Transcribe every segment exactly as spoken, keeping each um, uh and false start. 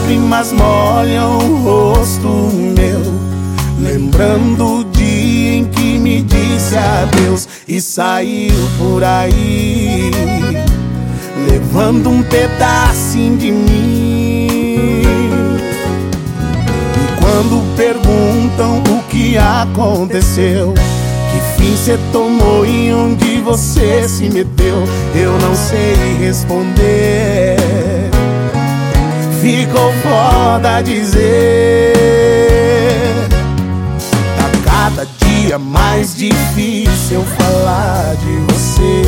lágrimas molham o rosto meu, lembrando o dia em que me disse adeus e saiu por aí, levando um pedacinho de mim. E quando perguntam o que aconteceu, que fim cê tomou e onde você se meteu, eu não sei responder. Ficou foda dizer. Tá cada dia mais difícil falar de você.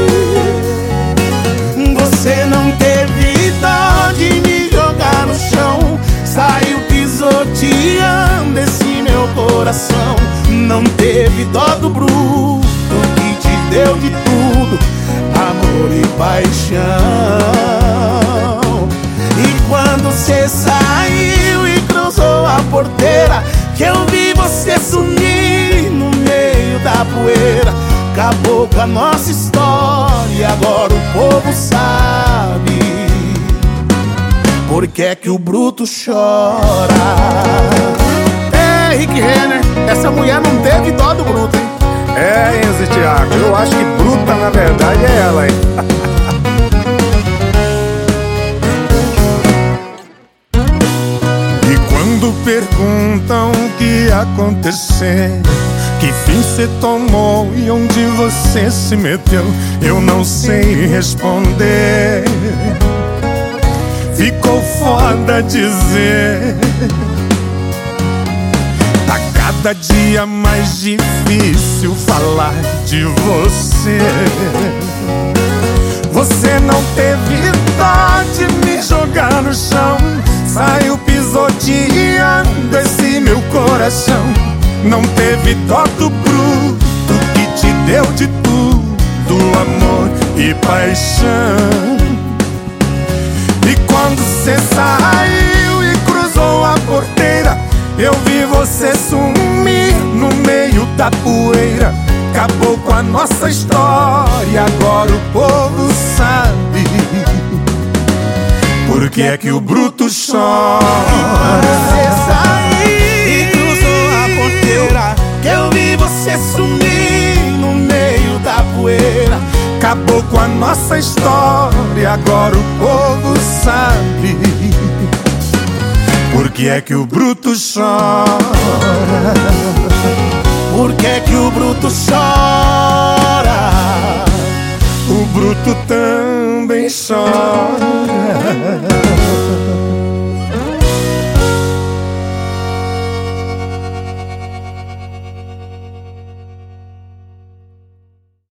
Você não teve dó de me jogar no chão, saiu pisoteando esse meu coração. Não teve dó do bruto que te deu de tudo, amor e paixão. E quando cê saiu e cruzou a porteira, que eu vi você sumir no meio da poeira. Acabou com a nossa história, agora o povo sabe por que é que o bruto chora. É, Rick Renner, essa mulher não teve dó do bruto, hein? É, Enzo e Thiago, eu acho que bruta na verdade é ela, hein? E quando perguntam o que aconteceu, que fim cê tomou e onde você se meteu, eu não sei responder. Ficou foda dizer. Tá cada dia mais difícil falar de você. Você não teve dó de me jogar no chão, saiu pisoteando esse meu coração. Não teve dó do bruto que te deu de tudo, amor e paixão. E quando cê saiu e cruzou a porteira, eu vi você sumir no meio da poeira. Acabou com a nossa história, agora o povo sabe por que é que o bruto chora. Você saiu e cruzou a porteira, que eu vi você sumir no meio da poeira. Acabou com a nossa história, agora o povo sabe por que é que o bruto chora. Por que é que o bruto chora? O bruto também chora.